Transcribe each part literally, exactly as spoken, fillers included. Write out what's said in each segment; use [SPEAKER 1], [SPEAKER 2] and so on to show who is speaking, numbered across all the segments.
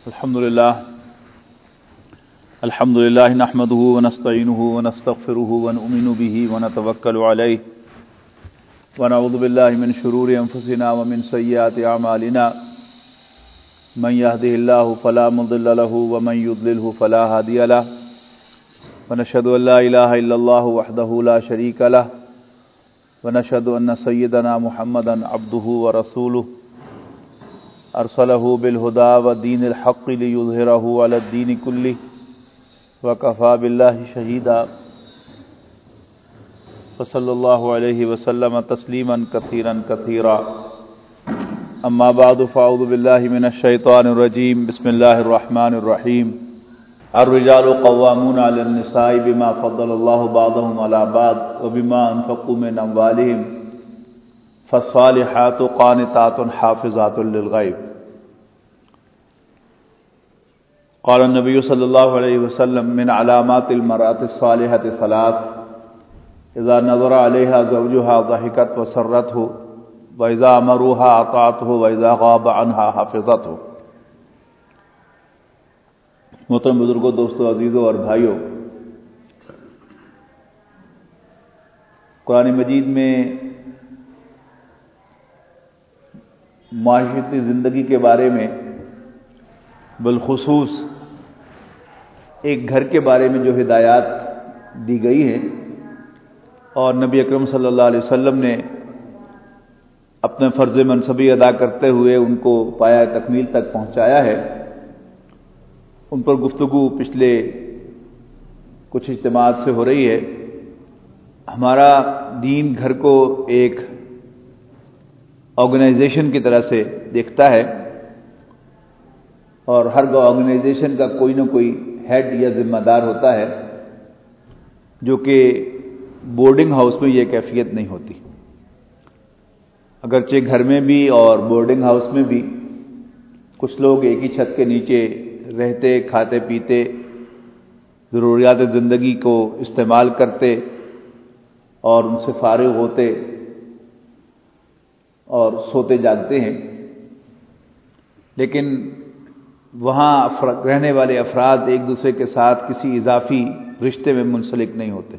[SPEAKER 1] الحمد لله الحمد لله نحمده ونستعينه ونستغفره ونؤمن به ونتوكل عليه ونعوذ بالله من شرور أنفسنا ومن سيئات أعمالنا من يهده الله فلا مضل له ومن يضلله فلا هادي له ونشهد أن لا إله إلا الله وحده لا شريك له ونشهد أن سيدنا محمدا عبده ورسوله أرسله بالهدى ودين الحق ليظهره على الدين كله وكفى بالله شهيدا وصلى الله عليه وسلم تسليما كثيرا كثيرا أما بعد فأعوذ بالله من الشيطان الرجيم بسم الله الرحمن الرحيم الرجال قوامون على النساء بما فضل الله بعضهم على بعض وبما أنفقوا من أموالهم فالصالحات قانتات حافظات للغيب قال النبي صلى الله عليه وسلم من علامات المرأة الصالحة ثلاث إذا نظر عليها زوجها ضحكت وسرته وإذا أمروها أطاعته وإذا غاب عنها حفظته۔ محترم بزرگوں، دوستوں، عزیزوں اور بھائیوں، قرآن مجید میں معاشرتی زندگی کے بارے میں بالخصوص ایک گھر کے بارے میں جو ہدایات دی گئی ہیں اور نبی اکرم صلی اللہ علیہ وسلم نے اپنے فرض منصبی ادا کرتے ہوئے ان کو پایہ تکمیل تک پہنچایا ہے، ان پر گفتگو پچھلے کچھ اجتماعات سے ہو رہی ہے۔ ہمارا دین گھر کو ایک آرگنائزیشن کی طرح سے دیکھتا ہے اور ہر آرگنائزیشن کا کوئی نہ کوئی ہیڈ یا ذمہ دار ہوتا ہے، جو کہ بورڈنگ ہاؤس میں یہ کیفیت نہیں ہوتی۔ اگرچہ گھر میں بھی اور بورڈنگ ہاؤس میں بھی کچھ لوگ ایک ہی چھت کے نیچے رہتے، کھاتے پیتے، ضروریات زندگی کو استعمال کرتے اور ان سے فارغ ہوتے اور سوتے جاگتے ہیں، لیکن وہاں رہنے والے افراد ایک دوسرے کے ساتھ کسی اضافی رشتے میں منسلک نہیں ہوتے،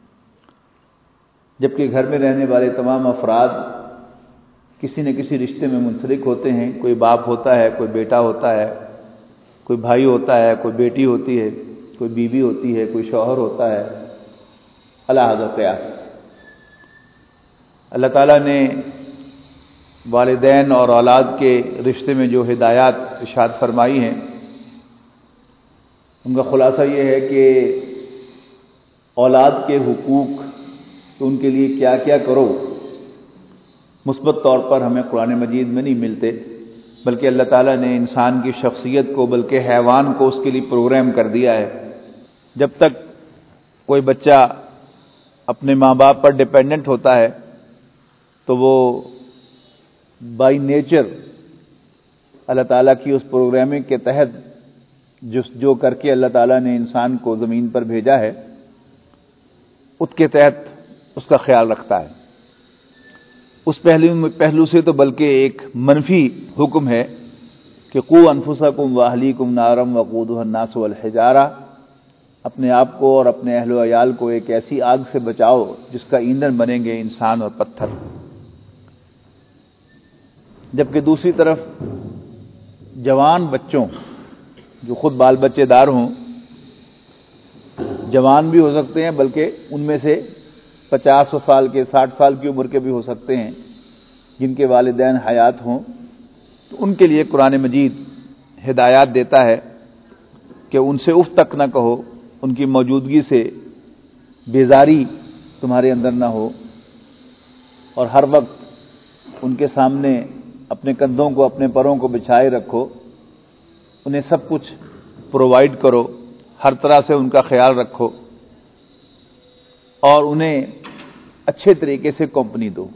[SPEAKER 1] جبکہ گھر میں رہنے والے تمام افراد کسی نہ کسی رشتے میں منسلک ہوتے ہیں۔ کوئی باپ ہوتا ہے، کوئی بیٹا ہوتا ہے، کوئی بھائی ہوتا ہے، کوئی بیٹی ہوتی ہے، کوئی بیوی ہوتی ہے، کوئی شوہر ہوتا ہے، علیحدہ قیاس۔ اللہ تعالیٰ نے والدین اور اولاد کے رشتے میں جو ہدایات ارشاد فرمائی ہیں، ان کا خلاصہ یہ ہے کہ اولاد کے حقوق تو ان کے لیے کیا کیا کرو، مثبت طور پر ہمیں قرآن مجید میں نہیں ملتے، بلکہ اللہ تعالیٰ نے انسان کی شخصیت کو، بلکہ حیوان کو اس کے لیے پروگرام کر دیا ہے۔ جب تک کوئی بچہ اپنے ماں باپ پر ڈیپینڈنٹ ہوتا ہے تو وہ بائی نیچر اللہ تعالیٰ کی اس پروگرامنگ کے تحت جو جو کر کے اللہ تعالیٰ نے انسان کو زمین پر بھیجا ہے، اس کے تحت اس کا خیال رکھتا ہے۔ اس پہلو پہلو سے تو بلکہ ایک منفی حکم ہے کہ قوا انفسکم واہلیکم نارا وقودھا الناس والحجارہ، اپنے آپ کو اور اپنے اہل و عیال کو ایک ایسی آگ سے بچاؤ جس کا ایندھن بنیں گے انسان اور پتھر۔ جبکہ دوسری طرف جوان بچوں جو خود بال بچے دار ہوں، جوان بھی ہو سکتے ہیں، بلکہ ان میں سے پچاس سال کے، ساٹھ سال کی عمر کے بھی ہو سکتے ہیں، جن کے والدین حیات ہوں، تو ان کے لیے قرآن مجید ہدایات دیتا ہے کہ ان سے اف تک نہ کہو، ان کی موجودگی سے بیزاری تمہارے اندر نہ ہو، اور ہر وقت ان کے سامنے اپنے کندھوں کو، اپنے پروں کو بچھائے رکھو، انہیں سب کچھ پرووائڈ کرو، ہر طرح سے ان کا خیال رکھو اور انہیں اچھے طریقے سے کمپنی دو۔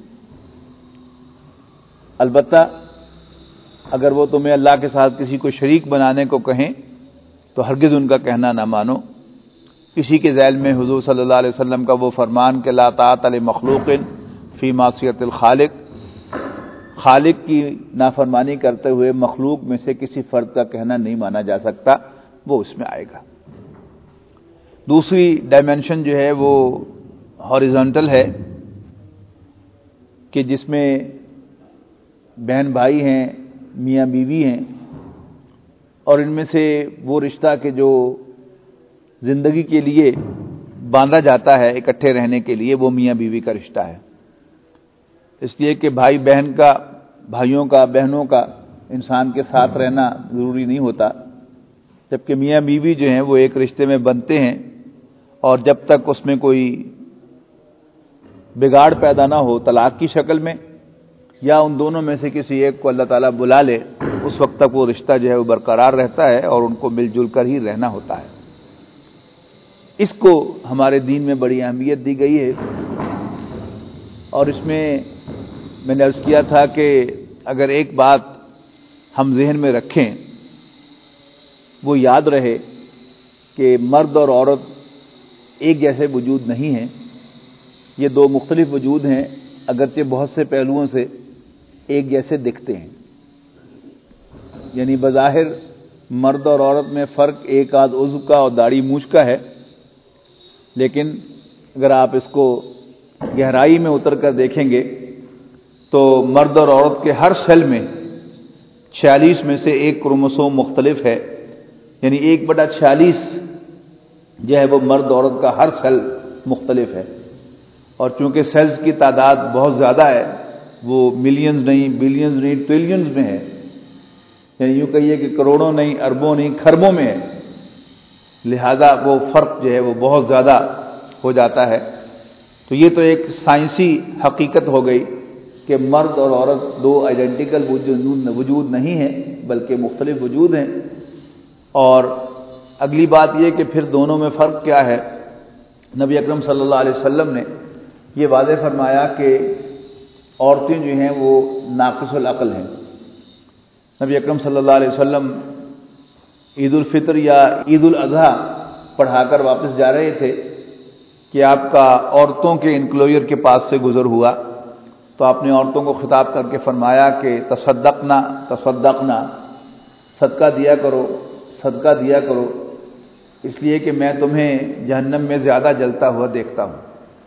[SPEAKER 1] البتہ اگر وہ تمہیں اللہ کے ساتھ کسی کو شریک بنانے کو کہیں تو ہرگز ان کا کہنا نہ مانو۔ اسی کے ذیل میں حضور صلی اللہ علیہ وسلم کا وہ فرمان کہ لا طاعۃ لمخلوق فی معصیۃ الخالق، خالق کی نافرمانی کرتے ہوئے مخلوق میں سے کسی فرد کا کہنا نہیں مانا جا سکتا، وہ اس میں آئے گا۔ دوسری ڈائمینشن جو ہے وہ ہاریزونٹل ہے کہ جس میں بہن بھائی ہیں، میاں بیوی ہیں، اور ان میں سے وہ رشتہ کہ جو زندگی کے لیے باندھا جاتا ہے اکٹھے رہنے کے لیے، وہ میاں بیوی کا رشتہ ہے، اس لیے کہ بھائی بہن کا، بھائیوں کا، بہنوں کا انسان کے ساتھ رہنا ضروری نہیں ہوتا، جبکہ میاں بیوی جو ہیں وہ ایک رشتے میں بنتے ہیں، اور جب تک اس میں کوئی بگاڑ پیدا نہ ہو طلاق کی شکل میں، یا ان دونوں میں سے کسی ایک کو اللہ تعالیٰ بلا لے، اس وقت تک وہ رشتہ جو ہے وہ برقرار رہتا ہے اور ان کو مل جل کر ہی رہنا ہوتا ہے۔ اس کو ہمارے دین میں بڑی اہمیت دی گئی ہے، اور اس میں میں نے عرض کیا تھا کہ اگر ایک بات ہم ذہن میں رکھیں، وہ یاد رہے کہ مرد اور عورت ایک جیسے وجود نہیں ہیں، یہ دو مختلف وجود ہیں، اگرچہ بہت سے پہلوؤں سے ایک جیسے دکھتے ہیں، یعنی بظاہر مرد اور عورت میں فرق ایک آدھ عضو کا اور داڑھی مونچھ کا ہے، لیکن اگر آپ اس کو گہرائی میں اتر کر دیکھیں گے تو مرد اور عورت کے ہر سیل میں چھیالیس میں سے ایک کروموسوم مختلف ہے، یعنی ایک بٹا چھیالیس جو ہے وہ مرد عورت کا ہر سیل مختلف ہے، اور چونکہ سیلز کی تعداد بہت زیادہ ہے، وہ ملینز نہیں، بلینز نہیں، ٹریلینز میں ہے، یعنی یوں کہیے کہ کروڑوں نہیں، اربوں نہیں، کھربوں میں ہے، لہذا وہ فرق جو ہے وہ بہت زیادہ ہو جاتا ہے۔ تو یہ تو ایک سائنسی حقیقت ہو گئی کہ مرد اور عورت دو آئیڈینٹیکل وجود نہیں ہیں بلکہ مختلف وجود ہیں۔ اور اگلی بات یہ کہ پھر دونوں میں فرق کیا ہے؟ نبی اکرم صلی اللہ علیہ وسلم نے یہ واضح فرمایا کہ عورتیں جو ہیں وہ ناقص العقل ہیں۔ نبی اکرم صلی اللہ علیہ وسلم عید الفطر یا عید الاضحیٰ پڑھا کر واپس جا رہے تھے کہ آپ کا عورتوں کے انکلوئر کے پاس سے گزر ہوا، تو آپ نے عورتوں کو خطاب کر کے فرمایا کہ تصدقنا تصدقنا، صدقہ دیا کرو، صدقہ دیا کرو، اس لیے کہ میں تمہیں جہنم میں زیادہ جلتا ہوا دیکھتا ہوں۔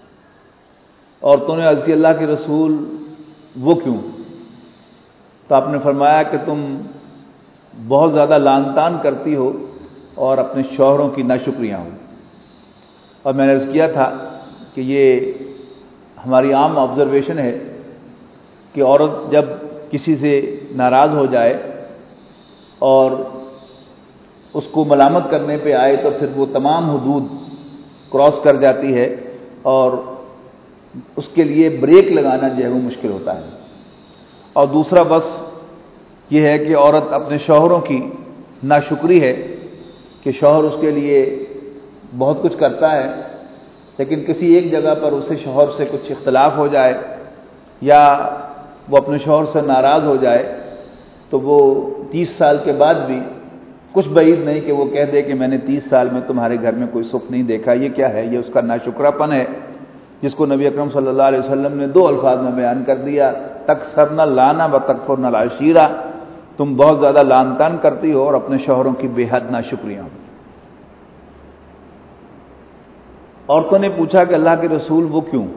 [SPEAKER 1] عورتوں نے عرض کی اللہ کے رسول وہ کیوں؟ تو آپ نے فرمایا کہ تم بہت زیادہ لعن طعن کرتی ہو اور اپنے شوہروں کی ناشکریاں ہو۔ اور میں نے عرض کیا تھا کہ یہ ہماری عام آبزرویشن ہے کہ عورت جب کسی سے ناراض ہو جائے اور اس کو ملامت کرنے پہ آئے تو پھر وہ تمام حدود کراس کر جاتی ہے، اور اس کے لیے بریک لگانا جو ہے وہ مشکل ہوتا ہے۔ اور دوسرا بس یہ ہے کہ عورت اپنے شوہروں کی ناشکری ہے کہ شوہر اس کے لیے بہت کچھ کرتا ہے، لیکن کسی ایک جگہ پر اسے شوہر سے کچھ اختلاف ہو جائے یا وہ اپنے شوہر سے ناراض ہو جائے تو وہ تیس سال کے بعد بھی کچھ بعید نہیں کہ وہ کہہ دے کہ میں نے تیس سال میں تمہارے گھر میں کوئی سکھ نہیں دیکھا۔ یہ کیا ہے؟ یہ اس کا ناشکرا پن ہے، جس کو نبی اکرم صلی اللہ علیہ وسلم نے دو الفاظ میں بیان کر دیا، تکثرن لانا و تکفرن العشیرہ، تم بہت زیادہ لعن طعن کرتی ہو اور اپنے شوہروں کی بے حد ناشکریاں ہو۔ عورتوں نے پوچھا کہ اللہ کے رسول وہ کیوں؟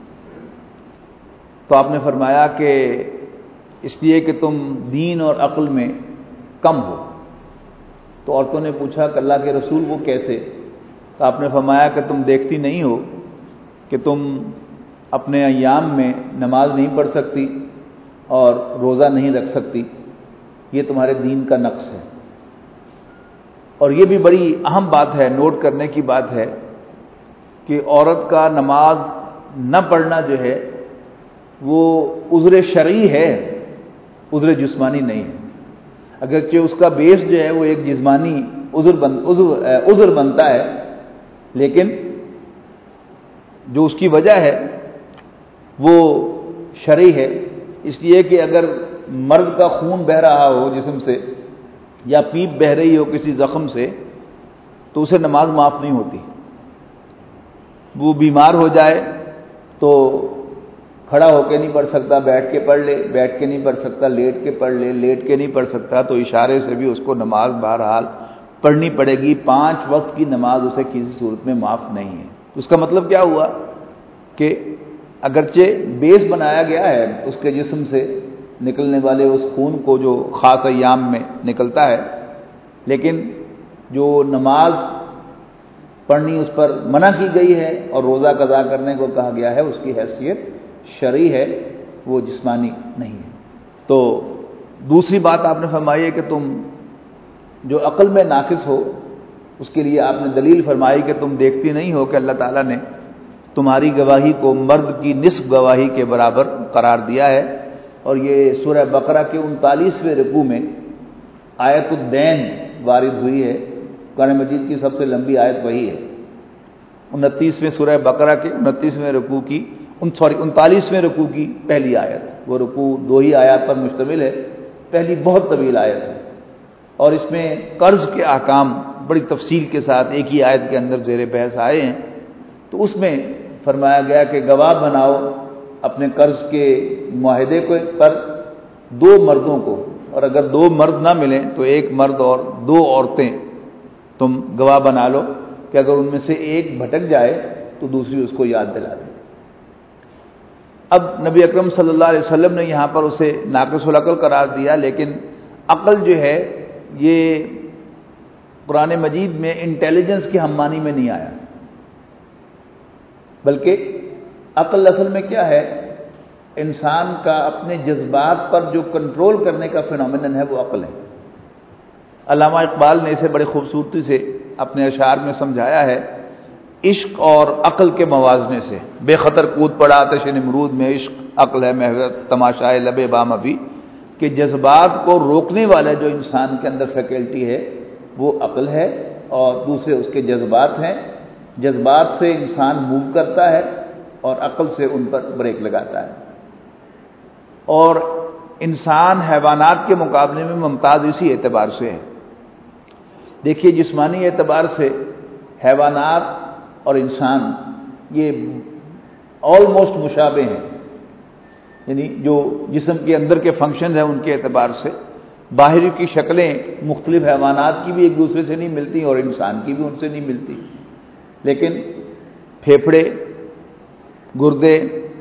[SPEAKER 1] تو آپ نے فرمایا کہ اس لیے کہ تم دین اور عقل میں کم ہو۔ تو عورتوں نے پوچھا کہ اللہ کے رسول وہ کیسے؟ تو آپ نے فرمایا کہ تم دیکھتی نہیں ہو کہ تم اپنے ایام میں نماز نہیں پڑھ سکتی اور روزہ نہیں رکھ سکتی، یہ تمہارے دین کا نقص ہے۔ اور یہ بھی بڑی اہم بات ہے، نوٹ کرنے کی بات ہے کہ عورت کا نماز نہ پڑھنا جو ہے وہ عذر شرعی ہے، عذر جسمانی نہیں ہے۔ اگرچہ اس کا بیس جو ہے وہ ایک جسمانی عذر بن عذر عذر بنتا ہے، لیکن جو اس کی وجہ ہے وہ شرعی ہے، اس لیے کہ اگر مرد کا خون بہہ رہا ہو جسم سے یا پیپ بہہ رہی ہو کسی زخم سے تو اسے نماز معاف نہیں ہوتی۔ وہ بیمار ہو جائے تو کھڑا ہو کے نہیں پڑھ سکتا بیٹھ کے پڑھ لے، بیٹھ کے نہیں پڑھ سکتا لیٹ کے پڑھ لے، لیٹ کے نہیں پڑھ سکتا تو اشارے سے بھی اس کو نماز بہرحال پڑھنی پڑے گی۔ پانچ وقت کی نماز اسے کسی صورت میں معاف نہیں ہے۔ اس کا مطلب کیا ہوا کہ اگرچہ بیس بنایا گیا ہے اس کے جسم سے نکلنے والے اس خون کو جو خاص ایام میں نکلتا ہے، لیکن جو نماز پڑھنی اس پر منع کی گئی ہے اور روزہ قضا کرنے کو کہا گیا ہے، اس کی حیثیت شرعی ہے، وہ جسمانی نہیں ہے۔ تو دوسری بات آپ نے فرمائی ہے کہ تم جو عقل میں ناقص ہو اس کے لیے آپ نے دلیل فرمائی کہ تم دیکھتی نہیں ہو کہ اللہ تعالیٰ نے تمہاری گواہی کو مرد کی نصف گواہی کے برابر قرار دیا ہے، اور یہ سورہ بقرہ کے انتالیسویں رکوع میں آیت الدین وارد ہوئی ہے۔ قرآن مجید کی سب سے لمبی آیت وہی ہے، انتیسویں سورہ بقرہ کے انتیسویں رکوع کی سوری انتالیسویں رکوع کی پہلی آیت۔ وہ رکوع دو ہی آیات پر مشتمل ہے، پہلی بہت طویل آیت ہے، اور اس میں قرض کے احکام بڑی تفصیل کے ساتھ ایک ہی آیت کے اندر زیر بحث آئے ہیں۔ تو اس میں فرمایا گیا کہ گواہ بناؤ اپنے قرض کے معاہدے کو پر دو مردوں کو، اور اگر دو مرد نہ ملیں تو ایک مرد اور دو عورتیں تم گواہ بنا لو کہ اگر ان میں سے ایک بھٹک جائے تو دوسری اس کو یاد دلا دے۔ اب نبی اکرم صلی اللہ علیہ وسلم نے یہاں پر اسے ناقص العقل قرار دیا، لیکن عقل جو ہے یہ قرآن مجید میں انٹیلیجنس کی ہم معنی میں نہیں آیا، بلکہ عقل اصل میں کیا ہے؟ انسان کا اپنے جذبات پر جو کنٹرول کرنے کا فینومینن ہے وہ عقل ہے۔ علامہ اقبال نے اسے بڑی خوبصورتی سے اپنے اشعار میں سمجھایا ہے، عشق اور عقل کے موازنے سے بے خطر کود پڑا آتش نمرود میں، عشق عقل ہے محو تماشائے لب بام ابھی، کہ جذبات کو روکنے والا جو انسان کے اندر فیکلٹی ہے وہ عقل ہے، اور دوسرے اس کے جذبات ہیں۔ جذبات سے انسان موو کرتا ہے اور عقل سے ان پر بریک لگاتا ہے، اور انسان حیوانات کے مقابلے میں ممتاز اسی اعتبار سے ہے۔ دیکھیے جسمانی اعتبار سے حیوانات اور انسان یہ آلموسٹ مشابہ ہیں، یعنی جو جسم کے اندر کے فنکشنز ہیں ان کے اعتبار سے باہری کی شکلیں مختلف حیوانات کی بھی ایک دوسرے سے نہیں ملتی اور انسان کی بھی ان سے نہیں ملتی، لیکن پھیپھڑے، گردے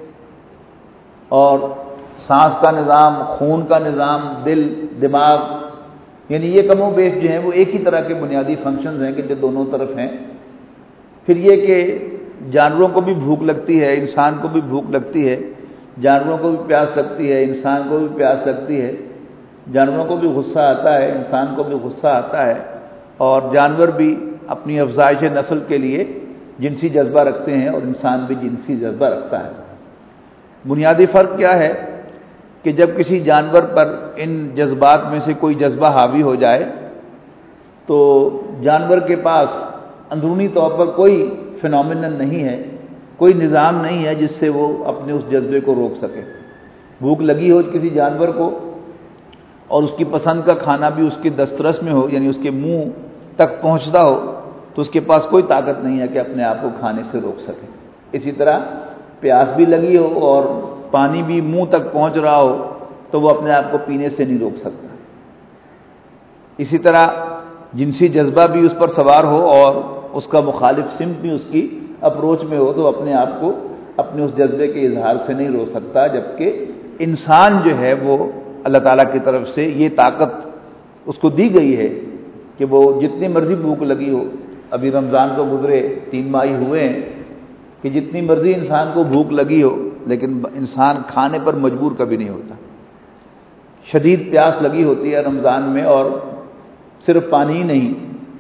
[SPEAKER 1] اور سانس کا نظام، خون کا نظام، دل، دماغ، یعنی یہ کم و بیش جو ہیں وہ ایک ہی طرح کے بنیادی فنکشنز ہیں کہ جو دونوں طرف ہیں۔ پھر یہ کہ جانوروں کو بھی بھوک لگتی ہے، انسان کو بھی بھوک لگتی ہے، جانوروں کو بھی پیاس لگتی ہے، انسان کو بھی پیاس لگتی ہے، جانوروں کو بھی غصہ آتا ہے، انسان کو بھی غصہ آتا ہے، اور جانور بھی اپنی افزائش نسل کے لیے جنسی جذبہ رکھتے ہیں اور انسان بھی جنسی جذبہ رکھتا ہے۔ بنیادی فرق کیا ہے کہ جب کسی جانور پر ان جذبات میں سے کوئی جذبہ حاوی ہو جائے تو جانور کے پاس اندرونی طور پر کوئی فینومینن نہیں ہے، کوئی نظام نہیں ہے جس سے وہ اپنے اس جذبے کو روک سکے۔ بھوک لگی ہو کسی جانور کو اور اس کی پسند کا کھانا بھی اس کے دسترس میں ہو، یعنی اس کے منہ تک پہنچتا ہو، تو اس کے پاس کوئی طاقت نہیں ہے کہ اپنے آپ کو کھانے سے روک سکے۔ اسی طرح پیاس بھی لگی ہو اور پانی بھی منہ تک پہنچ رہا ہو تو وہ اپنے آپ کو پینے سے نہیں روک سکتا۔ اسی طرح جنسی جذبہ بھی اس پر سوار ہو اور اس کا مخالف سمت بھی اس کی اپروچ میں ہو تو اپنے آپ کو اپنے اس جذبے کے اظہار سے نہیں روک سکتا، جبکہ انسان جو ہے وہ اللہ تعالیٰ کی طرف سے یہ طاقت اس کو دی گئی ہے کہ وہ جتنی مرضی بھوک لگی ہو، ابھی رمضان کو گزرے تین ماہ ہوئے ہیں کہ جتنی مرضی انسان کو بھوک لگی ہو لیکن انسان کھانے پر مجبور کبھی نہیں ہوتا۔ شدید پیاس لگی ہوتی ہے رمضان میں اور صرف پانی ہی نہیں،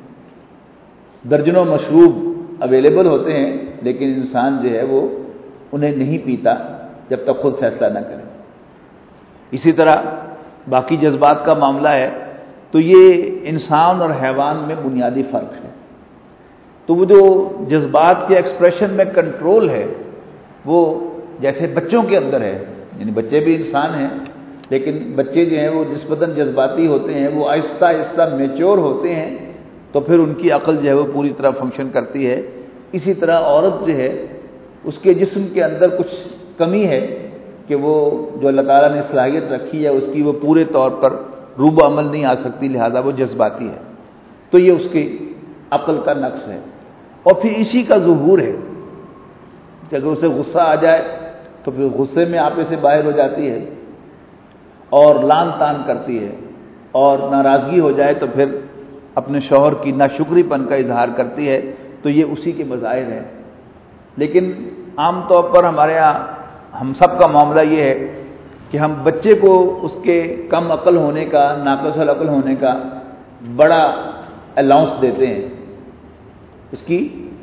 [SPEAKER 1] درجنوں مشروب اویلیبل ہوتے ہیں، لیکن انسان جو ہے وہ انہیں نہیں پیتا جب تک خود فیصلہ نہ کرے۔ اسی طرح باقی جذبات کا معاملہ ہے، تو یہ انسان اور حیوان میں بنیادی فرق ہے۔ تو وہ جو جذبات کے ایکسپریشن میں کنٹرول ہے وہ جیسے بچوں کے اندر ہے، یعنی بچے بھی انسان ہیں لیکن بچے جو ہیں وہ نسبتاً جذباتی ہوتے ہیں، وہ آہستہ آہستہ میچور ہوتے ہیں تو پھر ان کی عقل جو ہے وہ پوری طرح فنکشن کرتی ہے۔ اسی طرح عورت جو ہے اس کے جسم کے اندر کچھ کمی ہے کہ وہ جو اللہ تعالیٰ نے صلاحیت رکھی ہے اس کی وہ پورے طور پر روب عمل نہیں آ سکتی، لہذا وہ جذباتی ہے، تو یہ اس کی عقل کا نقص ہے۔ اور پھر اسی کا ظہور ہے کہ اگر اسے غصہ آ جائے تو پھر غصے میں آپے سے باہر ہو جاتی ہے اور لان تان کرتی ہے، اور ناراضگی ہو جائے تو پھر اپنے شوہر کی ناشکری پن کا اظہار کرتی ہے، تو یہ اسی کے مظاہر ہیں۔ لیکن عام طور پر ہمارے یہاں ہم سب کا معاملہ یہ ہے کہ ہم بچے کو اس کے کم عقل ہونے کا، ناقص العقل ہونے کا بڑا الاؤنس دیتے ہیں، اس کی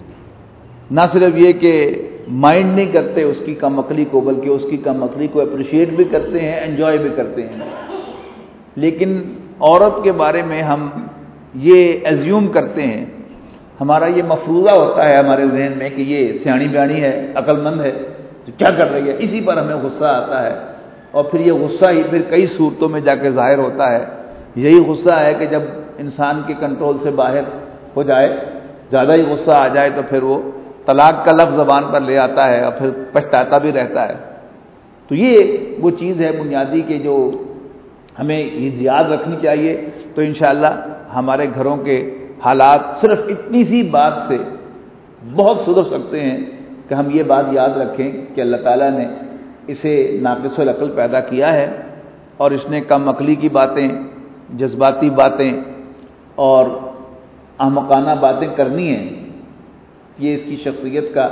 [SPEAKER 1] نہ صرف یہ کہ مائنڈ نہیں کرتے اس کی کم عقلی کو، بلکہ اس کی کم عقلی کو اپریشیٹ بھی کرتے ہیں، انجوائے بھی کرتے ہیں۔ لیکن عورت کے بارے میں ہم یہ ایزیوم کرتے ہیں، ہمارا یہ مفروضہ ہوتا ہے ہمارے ذہن میں کہ یہ سیاڑی بیانی ہے، عقل مند ہے، تو کیا کر رہی ہے، اسی پر ہمیں غصہ آتا ہے، اور پھر یہ غصہ ہی پھر کئی صورتوں میں جا کے ظاہر ہوتا ہے۔ یہی غصہ ہے کہ جب انسان کے کنٹرول سے باہر ہو جائے، زیادہ ہی غصہ آ جائے تو پھر وہ طلاق کا لفظ زبان پر لے آتا ہے اور پھر پچھتاتا بھی رہتا ہے۔ تو یہ وہ چیز ہے بنیادی کہ جو ہمیں یہ یاد رکھنی چاہیے، تو انشاءاللہ ہمارے گھروں کے حالات صرف اتنی سی بات سے بہت سدھر سکتے ہیں کہ ہم یہ بات یاد رکھیں کہ اللہ تعالیٰ نے اسے ناقص العقل پیدا کیا ہے، اور اس نے کم عقلی کی باتیں، جذباتی باتیں اور احمقانہ باتیں کرنی ہیں، یہ اس کی شخصیت کا،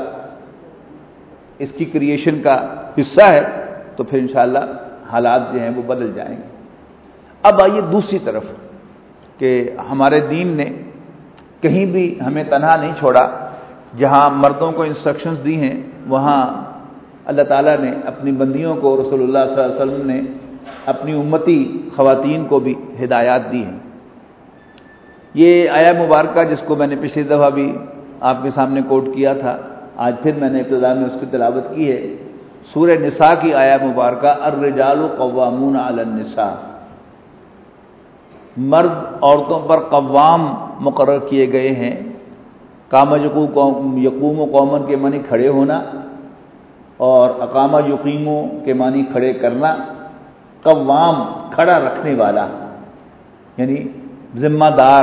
[SPEAKER 1] اس کی کریشن کا حصہ ہے، تو پھر انشاءاللہ حالات جو ہیں وہ بدل جائیں گے۔ اب آئیے دوسری طرف کہ ہمارے دین نے کہیں بھی ہمیں تنہا نہیں چھوڑا، جہاں مردوں کو انسٹرکشنز دی ہیں وہاں اللہ تعالیٰ نے اپنی بندیوں کو، رسول اللہ صلی اللہ علیہ وسلم نے اپنی امتی خواتین کو بھی ہدایات دی ہیں۔ یہ آیہ مبارکہ جس کو میں نے پچھلی دفعہ بھی آپ کے سامنے کوٹ کیا تھا، آج پھر میں نے ابتدا میں اس کی تلاوت کی ہے، سورہ نساء کی آیہ مبارکہ، الرجال قوامون علی النساء، مرد عورتوں پر قوام مقرر کیے گئے ہیں۔ قام یقوم قومن کے معنی کھڑے ہونا، اور اقامہ یقیموں کے معنی کھڑے کرنا، قوام کھڑا رکھنے والا، یعنی ذمہ دار،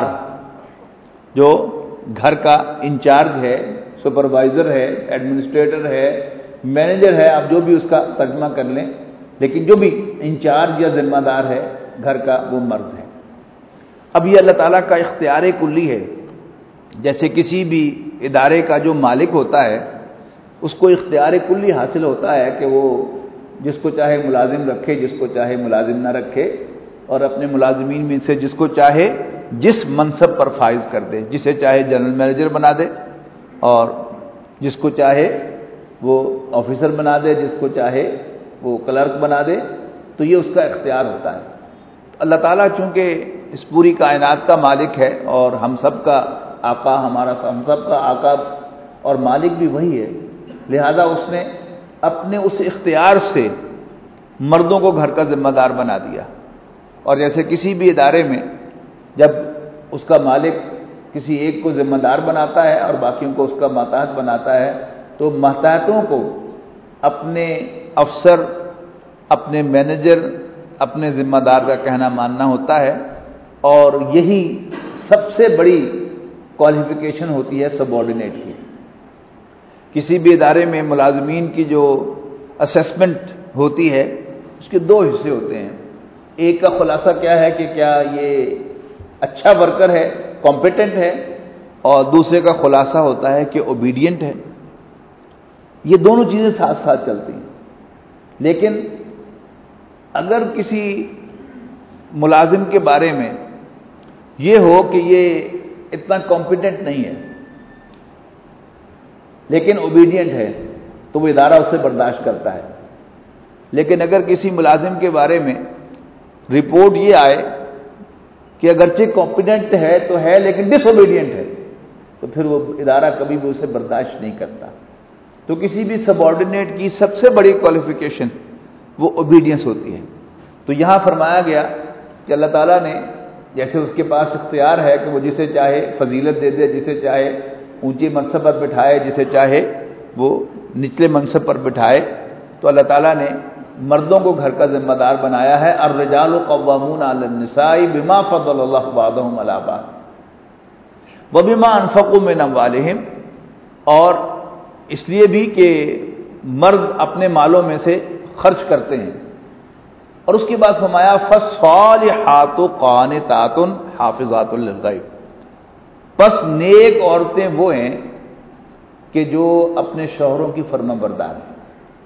[SPEAKER 1] جو گھر کا انچارج ہے، سپروائزر ہے، ایڈمنسٹریٹر ہے، مینیجر ہے، آپ جو بھی اس کا ترجمہ کر لیں، لیکن جو بھی انچارج یا ذمہ دار ہے گھر کا، وہ مرد ہے۔ اب یہ اللہ تعالیٰ کا اختیار کلی ہے، جیسے کسی بھی ادارے کا جو مالک ہوتا ہے اس کو اختیار کلی حاصل ہوتا ہے کہ وہ جس کو چاہے ملازم رکھے، جس کو چاہے ملازم نہ رکھے، اور اپنے ملازمین میں سے جس کو چاہے جس منصب پر فائز کر دے، جسے چاہے جنرل مینیجر بنا دے، اور جس کو چاہے وہ آفیسر بنا دے، جس کو چاہے وہ کلرک بنا دے، تو یہ اس کا اختیار ہوتا ہے۔ اللہ تعالیٰ چونکہ اس پوری کائنات کا مالک ہے اور ہم سب کا آقا، ہمارا ہم سب کا آقا اور مالک بھی وہی ہے، لہذا اس نے اپنے اس اختیار سے مردوں کو گھر کا ذمہ دار بنا دیا۔ اور جیسے کسی بھی ادارے میں جب اس کا مالک کسی ایک کو ذمہ دار بناتا ہے اور باقیوں کو اس کا ماتحت بناتا ہے، تو ماتحتوں کو اپنے افسر، اپنے مینیجر، اپنے ذمہ دار کا کہنا ماننا ہوتا ہے، اور یہی سب سے بڑی کوالیفیکیشن ہوتی ہے سبارڈینیٹ کی۔ کسی بھی ادارے میں ملازمین کی جو اسیسمنٹ ہوتی ہے اس کے دو حصے ہوتے ہیں، ایک کا خلاصہ کیا ہے کہ کیا یہ اچھا ورکر ہے، کمپیٹنٹ ہے، اور دوسرے کا خلاصہ ہوتا ہے کہ اوبیڈینٹ ہے۔ یہ دونوں چیزیں ساتھ ساتھ چلتی ہیں، لیکن اگر کسی ملازم کے بارے میں یہ ہو کہ یہ اتنا کمپیٹنٹ نہیں ہے لیکن اوبیڈینٹ ہے، تو وہ ادارہ اسے برداشت کرتا ہے۔ لیکن اگر کسی ملازم کے بارے میں رپورٹ یہ آئے کہ اگرچہ کمپیٹنٹ ہے تو ہے لیکن ڈس اوبیڈینٹ ہے، تو پھر وہ ادارہ کبھی بھی اسے برداشت نہیں کرتا۔ تو کسی بھی سبارڈینیٹ کی سب سے بڑی کوالیفیکیشن وہ اوبیڈینس ہوتی ہے۔ تو یہاں فرمایا گیا کہ اللہ تعالیٰ نے جیسے اس کے پاس اختیار ہے کہ وہ جسے چاہے فضیلت دے دے، جسے چاہے اونچے منصب پر بٹھائے، جسے چاہے وہ نچلے منصب پر بٹھائے، تو اللہ تعالیٰ نے مردوں کو گھر کا ذمہ دار بنایا ہے. الرجال قوامون علی النساء بما فضل اللہ بعضهم علی بعض وبما انفقوا من اموالهم, اور اس لیے بھی کہ مرد اپنے مالوں میں سے خرچ کرتے ہیں. اور اس کے بعد فرمایا فالصالحات قانتات حافظات للغیب, پس نیک عورتیں وہ ہیں کہ جو اپنے شوہروں کی فرما بردار ہیں.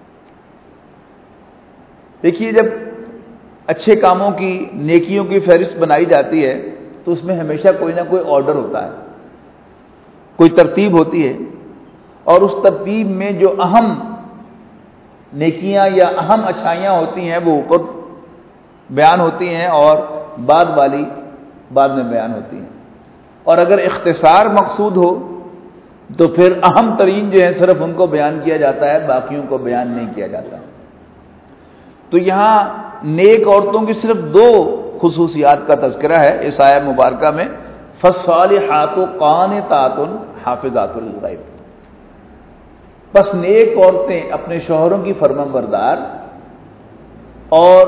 [SPEAKER 1] دیکھیے جب اچھے کاموں کی نیکیوں کی فہرست بنائی جاتی ہے تو اس میں ہمیشہ کوئی نہ کوئی آرڈر ہوتا ہے, کوئی ترتیب ہوتی ہے, اور اس ترتیب میں جو اہم نیکیاں یا اہم اچھائیاں ہوتی ہیں وہ اوپر بیان ہوتی ہیں اور بعد والی بعد میں بیان ہوتی ہیں. اور اگر اختصار مقصود ہو تو پھر اہم ترین جو ہے صرف ان کو بیان کیا جاتا ہے, باقیوں کو بیان نہیں کیا جاتا. تو یہاں نیک عورتوں کی صرف دو خصوصیات کا تذکرہ ہے اس آیت مبارکہ میں, فالصالحات قانتات حافظات للغیب. بس نیک عورتیں اپنے شوہروں کی فرما بردار اور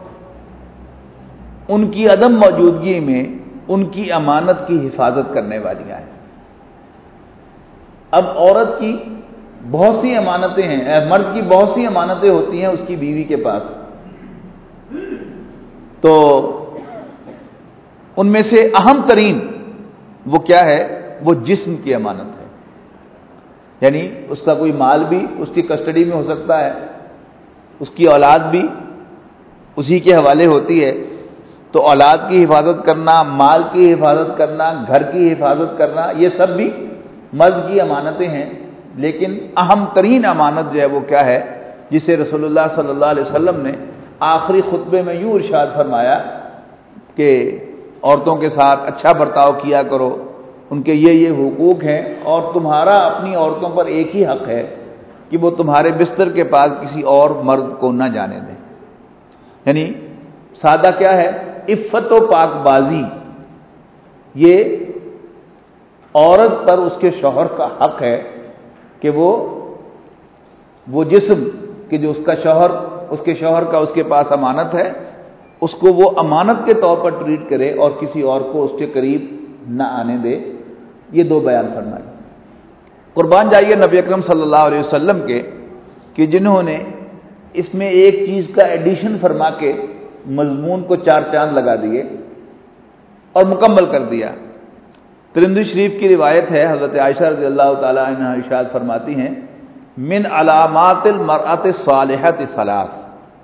[SPEAKER 1] ان کی عدم موجودگی میں ان کی امانت کی حفاظت کرنے والیاں ہیں. اب عورت کی بہت سی امانتیں ہیں, مرد کی بہت سی امانتیں ہوتی ہیں اس کی بیوی کے پاس, تو ان میں سے اہم ترین وہ کیا ہے, وہ جسم کی امانت ہے. یعنی اس کا کوئی مال بھی اس کی کسٹڈی میں ہو سکتا ہے, اس کی اولاد بھی اسی کے حوالے ہوتی ہے. تو اولاد کی حفاظت کرنا, مال کی حفاظت کرنا, گھر کی حفاظت کرنا, یہ سب بھی مرد کی امانتیں ہیں. لیکن اہم ترین امانت جو ہے وہ کیا ہے, جسے رسول اللہ صلی اللہ علیہ وسلم نے آخری خطبے میں یوں ارشاد فرمایا کہ عورتوں کے ساتھ اچھا برتاؤ کیا کرو, ان کے یہ یہ حقوق ہیں, اور تمہارا اپنی عورتوں پر ایک ہی حق ہے کہ وہ تمہارے بستر کے پاس کسی اور مرد کو نہ جانے دیں. یعنی سادہ کیا ہے, عفت و پاک بازی یہ عورت پر اس کے شوہر کا حق ہے کہ وہ وہ جسم کہ جو اس کا شوہر اس کے شوہر کا اس کے پاس امانت ہے, اس کو وہ امانت کے طور پر ٹریٹ کرے اور کسی اور کو اس کے قریب نہ آنے دے. یہ دو بیان فرمائے. قربان جائیے نبی اکرم صلی اللہ علیہ وسلم کے کہ جنہوں نے اس میں ایک چیز کا ایڈیشن فرما کے مضمون کو چار چاند لگا دیے اور مکمل کر دیا. ترمذی شریف کی روایت ہے, حضرت عائشہ رضی اللہ تعالی عنہا ارشاد فرماتی ہیں, من علامات المرأۃ الصالحۃ ثلاث,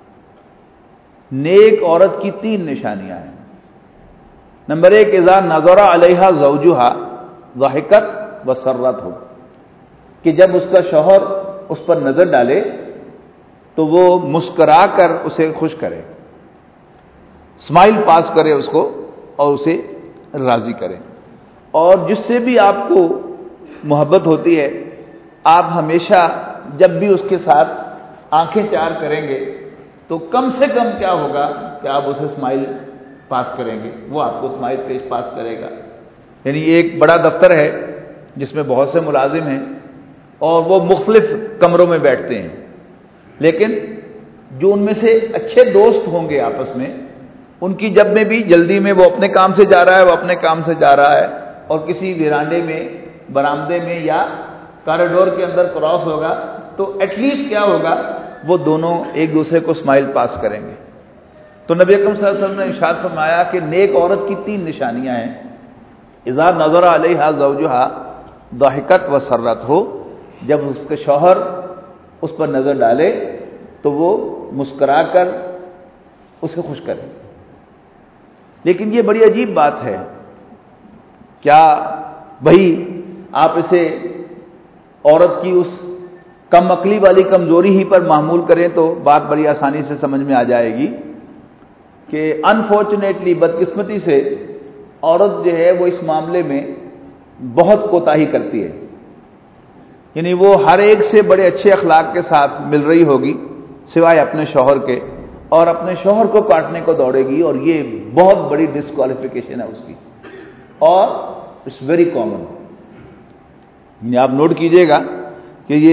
[SPEAKER 1] نیک عورت کی تین نشانیاں ہیں. نمبر ایک, اذا نظر علیہا زوجہا ضحکت وسرت ہو, کہ جب اس کا شوہر اس پر نظر ڈالے تو وہ مسکرا کر اسے خوش کرے, اسمائل پاس کرے اس کو اور اسے راضی کرے. اور جس سے بھی آپ کو محبت ہوتی ہے آپ ہمیشہ جب بھی اس کے ساتھ آنکھیں چار کریں گے تو کم سے کم کیا ہوگا کہ آپ اسے اسمائل پاس کریں گے, وہ آپ کو اسمائل پیش پاس کرے گا. یعنی ایک بڑا دفتر ہے جس میں بہت سے ملازم ہیں اور وہ مختلف کمروں میں بیٹھتے ہیں, لیکن جو ان میں سے اچھے دوست ہوں گے آپس میں, ان کی جب میں بھی جلدی میں وہ اپنے کام سے جا رہا ہے وہ اپنے کام سے جا رہا ہے اور کسی ویرانڈے میں برآمدے میں یا کاریڈور کے اندر کراس ہوگا تو ایٹ لیسٹ کیا ہوگا, وہ دونوں ایک دوسرے کو اسمائل پاس کریں گے. تو نبی اکرم صلی اللہ علیہ وسلم نے ارشاد فرمایا کہ نیک عورت کی تین نشانیاں ہیں, اذا نظر علیہا زوجہا ضحکت وسرت ہو, جب اس کے شوہر اس پر نظر ڈالے تو وہ مسکرا کر اسے خوش کرے. لیکن یہ بڑی عجیب بات ہے, کیا بھائی آپ اسے عورت کی اس کم عقلی والی کمزوری ہی پر معمول کریں تو بات بڑی آسانی سے سمجھ میں آ جائے گی کہ انفارچونیٹلی بدقسمتی سے عورت جو ہے وہ اس معاملے میں بہت کوتاہی کرتی ہے. یعنی وہ ہر ایک سے بڑے اچھے اخلاق کے ساتھ مل رہی ہوگی سوائے اپنے شوہر کے, اور اپنے شوہر کو کاٹنے کو دوڑے گی, اور یہ بہت بڑی ڈسکوالیفیکیشن ہے اس کی, اور اٹس ویری کامن. آپ نوٹ کیجئے گا کہ یہ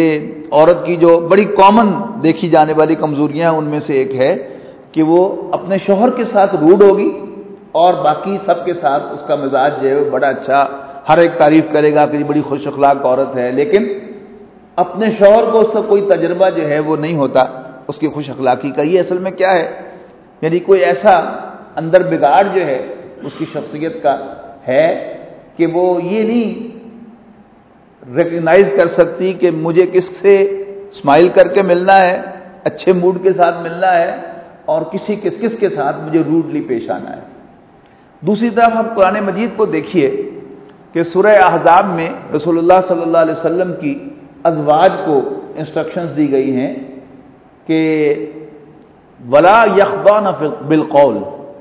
[SPEAKER 1] عورت کی جو بڑی کامن دیکھی جانے والی کمزوریاں ہیں ان میں سے ایک ہے کہ وہ اپنے شوہر کے ساتھ روڈ ہوگی اور باقی سب کے ساتھ اس کا مزاج جو ہے وہ بڑا اچھا، ہر ایک تعریف کرے گا کہ بڑی خوش اخلاق عورت ہے، لیکن اپنے شوہر کو اس کا کوئی تجربہ جو ہے وہ نہیں ہوتا اس کی خوش اخلاقی کا۔ یہ اصل میں کیا ہے؟ یعنی کوئی ایسا اندر بگاڑ جو ہے اس کی شخصیت کا ہے کہ وہ یہ نہیں ریکگنائز کر سکتی کہ مجھے کس سے اسمائل کر کے ملنا ہے، اچھے موڈ کے ساتھ ملنا ہے، اور کسی کس کس کے ساتھ مجھے روڈلی پیش آنا ہے۔ دوسری طرف آپ قرآن مجید کو دیکھیے کہ سورہ احزاب میں رسول اللہ صلی اللہ علیہ وسلم کی ازواج کو انسٹرکشنز دی گئی ہیں کہ ولا یخضعن بالقول،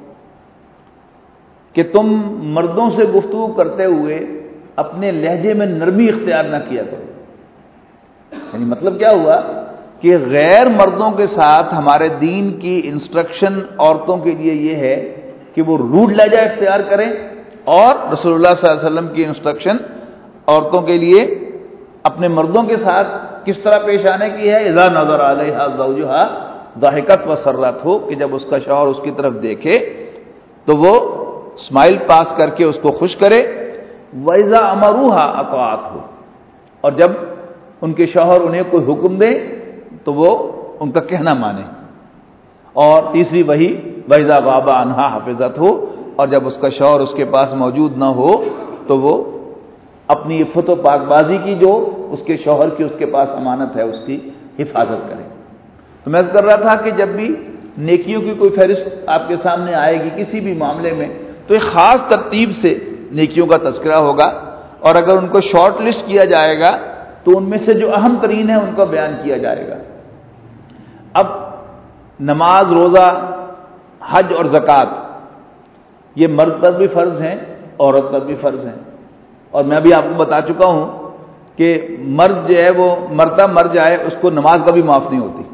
[SPEAKER 1] کہ تم مردوں سے گفتگو کرتے ہوئے اپنے لہجے میں نرمی اختیار نہ کیا کرو۔ یعنی مطلب کیا ہوا کہ غیر مردوں کے ساتھ ہمارے دین کی انسٹرکشن عورتوں کے لیے یہ ہے کہ وہ روڈ لہجہ اختیار کریں، اور رسول اللہ صلی اللہ علیہ وسلم کی انسٹرکشن عورتوں کے لیے اپنے مردوں کے ساتھ کس طرح پیش آنے کی ہے، اذا نظر علیہا زوجہا ضاحکت وسرت ہو، کہ جب اس کا شوہر اس کی طرف دیکھے تو وہ اسمائل پاس کر کے اس کو خوش کرے، وَإِذَا أَمَرُوهَا أَطَاعَتْهُ، اور جب ان کے شوہر انہیں کوئی حکم دے تو وہ ان کا کہنا مانے۔ اور تیسری وہی وَإِذَا غَابَ عَنْهَا حَفِظَتْهُ، اور جب اس کا شوہر اس کے پاس موجود نہ ہو تو وہ اپنی عفت و پاک بازی کی جو اس کے شوہر کی اس کے پاس امانت ہے اس کی حفاظت کرے۔ تو میں کر رہا تھا کہ جب بھی نیکیوں کی کوئی فہرست آپ کے سامنے آئے گی کسی بھی معاملے میں تو ایک خاص ترتیب سے نیکیوں کا تذکرہ ہوگا، اور اگر ان کو شارٹ لسٹ کیا جائے گا تو ان میں سے جو اہم ترین ہے ان کا بیان کیا جائے گا۔ اب نماز، روزہ، حج اور زکوٰۃ یہ مرد پر بھی فرض ہیں، عورت پر بھی فرض ہیں، اور میں بھی آپ کو بتا چکا ہوں کہ مرد جو ہے وہ مرتا مر جائے اس کو نماز کبھی معاف نہیں ہوتی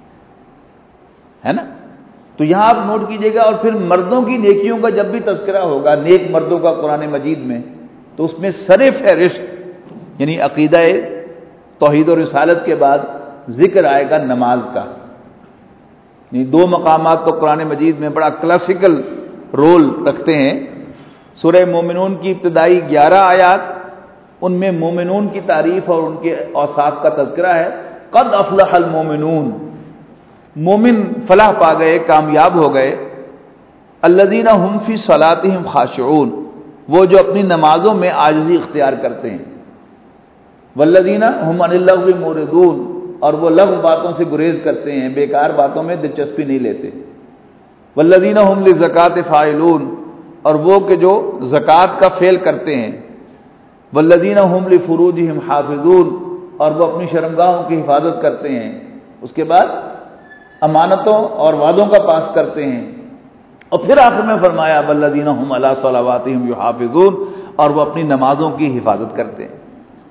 [SPEAKER 1] ہے نا۔ تو یہاں آپ نوٹ کیجئے گا، اور پھر مردوں کی نیکیوں کا جب بھی تذکرہ ہوگا نیک مردوں کا قرآن مجید میں، تو اس میں سر فہرست یعنی عقیدہ توحید و رسالت کے بعد ذکر آئے گا نماز کا۔ یعنی دو مقامات تو قرآن مجید میں بڑا کلاسیکل رول رکھتے ہیں۔ سورہ مومنون کی ابتدائی گیارہ آیات، ان میں مومنون کی تعریف اور ان کے اوصاف کا تذکرہ ہے۔ قد افلح المومنون، مومن فلاح پا گئے، کامیاب ہو گئے۔ الذین هم فی صلاتهم خاشعون، وہ جو اپنی نمازوں میں عاجزی اختیار کرتے ہیں۔ والذین هم عن اللغو معرضون، اور وہ لغو باتوں سے گریز کرتے ہیں، بیکار باتوں میں دلچسپی نہیں لیتے۔ والذین هم للزکاۃ فاعلون، اور وہ کہ جو زکوٰۃ کا فعل کرتے ہیں۔ والذین هم لفروجهم حافظون، اور وہ اپنی شرمگاہوں کی حفاظت کرتے ہیں۔ اس کے بعد امانتوں اور وعدوں کا پاس کرتے ہیں، اور پھر آخر میں فرمایا والذین هم علی صلواتهم یحافظون، اور وہ اپنی نمازوں کی حفاظت کرتے ہیں۔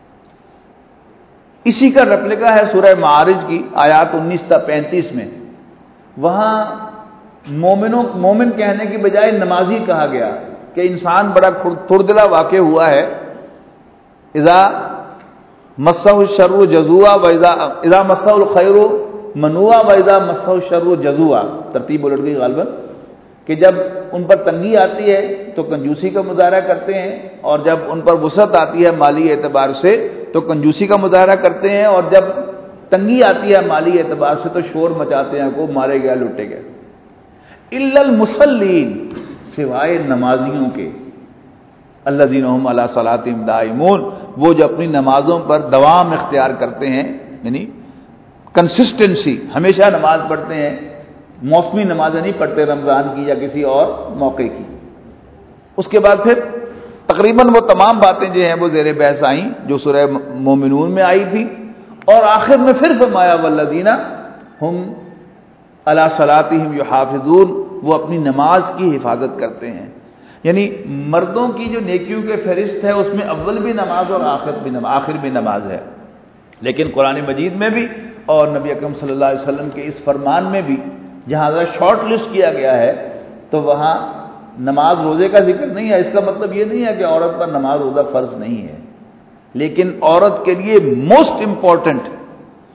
[SPEAKER 1] اسی کا ریپلیکا ہے سورہ معارج کی آیات انیس تا پینتیس میں، وہاں مومنوں مومن کہنے کی بجائے نمازی کہا گیا کہ انسان بڑا تھردلا واقع ہوا ہے۔ اذا مسہ الشر جزوعا واذا اذا مسہ الخیر منوعا واذا مسہ الشر جزوعا، ترتیب الٹ گئی غالباً، کہ جب ان پر تنگی آتی ہے تو کنجوسی کا مظاہرہ کرتے ہیں، اور جب ان پر وسعت آتی ہے مالی اعتبار سے تو کنجوسی کا مظاہرہ کرتے ہیں، اور جب تنگی آتی ہے مالی اعتبار سے تو شور مچاتے ہیں کو مارے گیا لوٹے گئے۔ الا المصلین، سوائے نمازیوں کے، الذین هم علی صلاتهم دائمون، وہ جو اپنی نمازوں پر دوام اختیار کرتے ہیں، یعنی کنسسٹنسی، ہمیشہ نماز پڑھتے ہیں، موسمی نمازیں نہیں پڑھتے رمضان کی یا کسی اور موقع کی۔ اس کے بعد پھر تقریباً وہ تمام باتیں جو ہیں وہ زیر بحث آئیں جو سورہ مومنون میں آئی تھی، اور آخر میں پھر فرمایا والذین هم علی صلاتهم یحافظون، وہ اپنی نماز کی حفاظت کرتے ہیں۔ یعنی مردوں کی جو نیکیوں کے فہرست ہے اس میں اول بھی نماز اور آخر بھی نماز آخر بھی نماز ہے، لیکن قرآن مجید میں بھی اور نبی اکرم صلی اللہ علیہ وسلم کے اس فرمان میں بھی جہاں شارٹ لسٹ کیا گیا ہے تو وہاں نماز روزے کا ذکر نہیں ہے۔ اس کا مطلب یہ نہیں ہے کہ عورت پر نماز روزہ فرض نہیں ہے، لیکن عورت کے لیے موسٹ امپورٹنٹ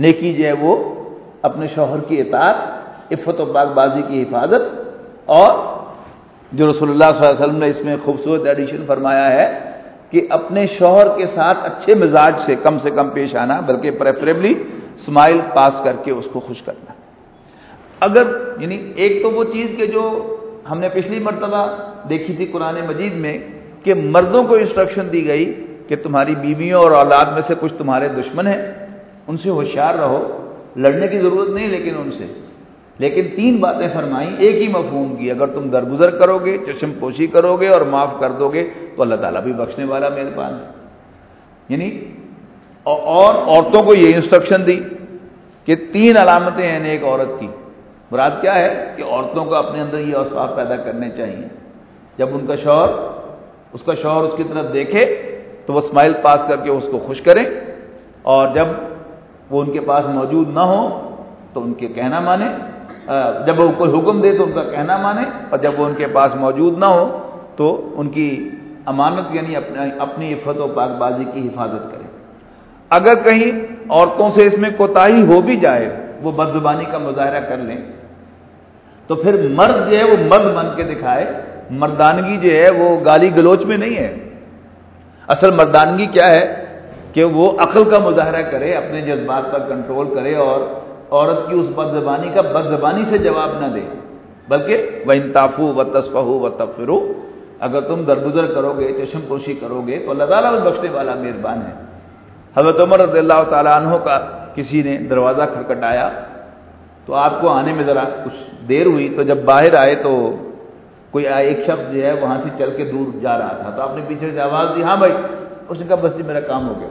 [SPEAKER 1] نیکی جو ہے وہ اپنے شوہر کی اطاعت، عفت و پاک بازی کی حفاظت، اور جو رسول اللہ صلی اللہ علیہ وسلم نے اس میں خوبصورت ایڈیشن فرمایا ہے کہ اپنے شوہر کے ساتھ اچھے مزاج سے کم سے کم پیش آنا، بلکہ پریفریبلی اسمائل پاس کر کے اس کو خوش کرنا۔ اگر یعنی ایک تو وہ چیز کہ جو ہم نے پچھلی مرتبہ دیکھی تھی قرآن مجید میں کہ مردوں کو انسٹرکشن دی گئی کہ تمہاری بیویوں اور اولاد میں سے کچھ تمہارے دشمن ہیں، ان سے ہوشیار رہو، لڑنے کی ضرورت نہیں لیکن ان سے، لیکن تین باتیں فرمائیں ایک ہی مفہوم کی، اگر تم درگزر کرو گے، چشم پوشی کرو گے اور معاف کر دو گے تو اللہ تعالیٰ بھی بخشنے والا مہربان ہے۔ یعنی اور عورتوں کو یہ انسٹرکشن دی کہ تین علامتیں ہیں ایک عورت کی۔ مراد کیا ہے کہ عورتوں کو اپنے اندر یہ اوصاف پیدا کرنے چاہیے، جب ان کا شوہر اس کا شوہر اس کی طرف دیکھے تو وہ اسمائل پاس کر کے اس کو خوش کریں، اور جب وہ ان کے پاس موجود نہ ہو تو ان کے کہنا مانے، جب وہ کوئی حکم دے تو ان کا کہنا مانے، اور جب وہ ان کے پاس موجود نہ ہو تو ان کی امانت یعنی اپنی اپنی عفت و پاک بازی کی حفاظت کرے۔ اگر کہیں عورتوں سے اس میں کوتاہی ہو بھی جائے، وہ بد زبانی کا مظاہرہ کر لیں، تو پھر مرد جو ہے وہ مرد بن کے دکھائے۔ مردانگی جو ہے وہ گالی گلوچ میں نہیں ہے، اصل مردانگی کیا ہے کہ وہ عقل کا مظاہرہ کرے، اپنے جذبات پر کنٹرول کرے، اور عورت کی اس بد زبانی کا بد زبانی سے جواب نہ دے، بلکہ وَإِن تَعْفُوا وَتَصْفَحُوا وَتَغْفِرُوا، اگر تم درگزر کرو گے، چشم پوشی کرو گے تو اللہ تعالیٰ بخشنے والا مہربان ہے۔ حضرت عمر رضی اللہ تعالیٰ عنہ کا کسی نے دروازہ کھٹکھٹایا تو آپ کو آنے میں ذرا کچھ دیر ہوئی، تو جب باہر آئے تو کوئی ایک شخص جو ہے وہاں سے چل کے دور جا رہا تھا، تو آپ نے پیچھے سے آواز دی، ہاں بھائی۔ اس نے کہا بس جی میرا کام ہو گیا۔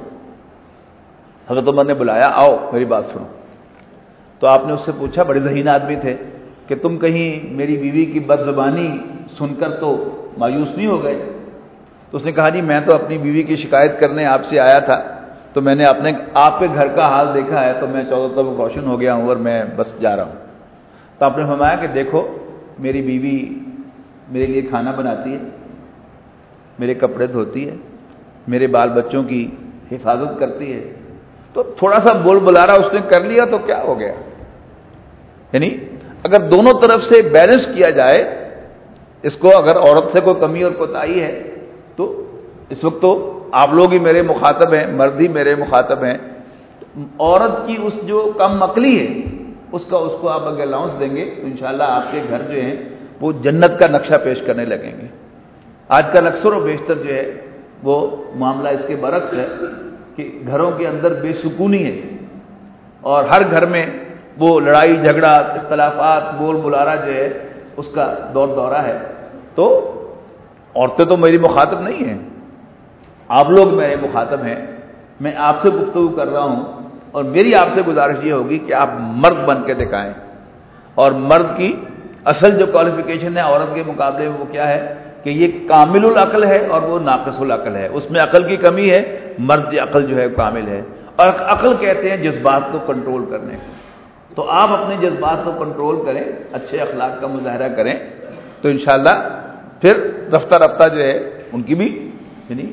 [SPEAKER 1] حضرت عمر نے بلایا، آؤ میری بات سنو۔ تو آپ نے اس سے پوچھا، بڑے ذہین آدمی تھے، کہ تم کہیں میری بیوی کی بد زبانی سن کر تو مایوس نہیں ہو گئے؟ تو اس نے کہا جی میں تو اپنی بیوی کی شکایت کرنے آپ سے آیا تھا، تو میں نے اپنے آپ کے گھر کا حال دیکھا ہے تو میں چودہ طرف روشن ہو گیا ہوں اور میں بس جا رہا ہوں۔ تو آپ نے فرمایا کہ دیکھو میری بیوی میرے لیے کھانا بناتی ہے، میرے کپڑے دھوتی ہے، میرے بال بچوں کی حفاظت کرتی ہے، تو تھوڑا سا بول بلارا اس نے کر لیا تو کیا ہو گیا؟ یعنی اگر دونوں طرف سے بیلنس کیا جائے اس کو، اگر عورت سے کوئی کمی اور کوتاہی ہے تو اس وقت تو آپ لوگ ہی میرے مخاطب ہیں، مرد ہی میرے مخاطب ہیں، عورت کی اس جو کم عقلی ہے اس کا اس کو آپ اگر الاؤنس دیں گے تو انشاءاللہ آپ کے گھر جو ہیں وہ جنت کا نقشہ پیش کرنے لگیں گے۔ آج کل اکثر و بیشتر جو ہے وہ معاملہ اس کے برعکس ہے کہ گھروں کے اندر بے سکونی ہے، اور ہر گھر میں وہ لڑائی جھگڑا اختلافات بول بلارا جو ہے اس کا دور دورہ ہے۔ تو عورتیں تو میری مخاطب نہیں ہیں، آپ لوگ میرے مخاطب ہیں، میں آپ سے گفتگو کر رہا ہوں، اور میری آپ سے گزارش یہ ہوگی کہ آپ مرد بن کے دکھائیں۔ اور مرد کی اصل جو کوالیفیکیشن ہے عورت کے مقابلے میں وہ کیا ہے کہ یہ کامل العقل ہے اور وہ ناقص العقل ہے، اس میں عقل کی کمی ہے، مرد کی عقل جو ہے کامل ہے۔ اور عقل کہتے ہیں جذبات کو کنٹرول کرنے کو، تو آپ اپنے جذبات کو کنٹرول کریں، اچھے اخلاق کا مظاہرہ کریں، تو انشاءاللہ پھر رفتہ رفتہ جو ہے ان کی بھی یعنی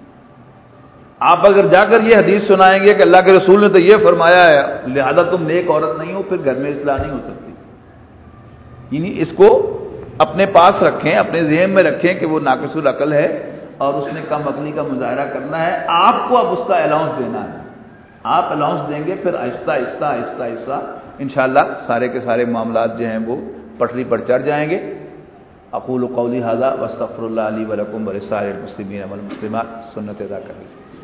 [SPEAKER 1] آپ اگر جا کر یہ حدیث سنائیں گے کہ اللہ کے رسول نے تو یہ فرمایا ہے لہذا تم نیک عورت نہیں ہو، پھر گھر میں اصلاح نہیں ہو سکتی۔ یعنی اس کو اپنے پاس رکھیں، اپنے ذہن میں رکھیں کہ وہ ناقص العقل ہے اور اس نے کم عقلی کا مظاہرہ کرنا ہے، آپ کو اب اس کا الاؤنس دینا ہے۔ آپ الاؤنس دیں گے پھر آہستہ آہستہ آہستہ آہستہ انشاءاللہ سارے کے سارے معاملات جو ہیں وہ پٹری پر چڑھ جائیں گے۔ اقول قولی ھذا واستغفر اللہ لی ولکم ولسائر المسلمین والمسلمات۔ سنت ادا کر لیجیے۔